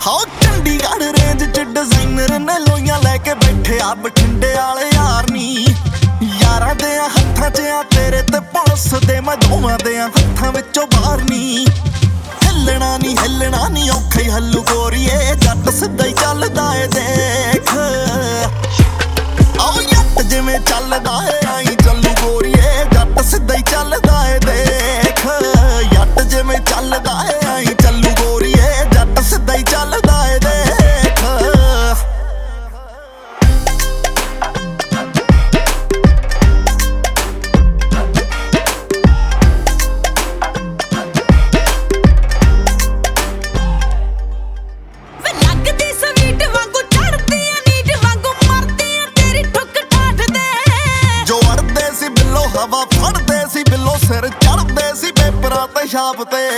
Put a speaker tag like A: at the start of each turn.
A: ਹਾਂ ਚੰਡੀਗੜ੍ਹ ਰੇਂਜ ਚ ਡਿਜ਼ਾਈਨਰ ਨੇ ਲੋਈਆਂ ਲੈ ਕੇ ਬੈਠੇ ਆ ਬਠਿੰਡੇ ਵਾਲੇ ਯਾਰ ਨੀ। ਯਾਰਾਂ ਦੇ ਹੱਥਾਂ 'ਚ ਆ ਤੇਰੇ ਤੇ ਪੁਲਿਸ ਦੇ ਮੈਂ ਦੋਵਾਂ ਦੇ ਹੱਥਾਂ ਵਿੱਚੋਂ ਬਾਹਰ ਨੀ। ਹਿੱਲਣਾ ਨੀ ਔਖਾ ਹੀ ਹੱਲੂ ਗੋਰੀਏ ਜੱਟ ਸਿੱਧਾ ਹੀ ਚੱਲਦਾ ਏ ਦੇਖ। ਆਓ ਜੱਟ ਜਿਵੇਂ ਚੱਲਦਾ ਏ ਆਈ ਚੱਲੂ ਗੋਰੀਏ ਜੱਟ ਸਿੱਧਾ ਹੀ ਚੱਲਦਾ ਏ ਦੇਖ। ਜੱਟ ਜਿਵੇਂ ਚੱਲਦਾ ਏ ਆਈ ਚੱਲੂ ਗੋਰੀਏ ਜੱਟ ਸਿੱਧਾ ਹੀ ਚੱਲਦਾ ਏ ਦੇਖ। ਹਵਾ ਫੜਦੇ ਸੀ ਬਿੱਲੋ ਸਿਰ ਚੜਦੇ ਸੀ ਪੇਪਰਾਂ ਤੇ ਛਾਪ ਤੇ।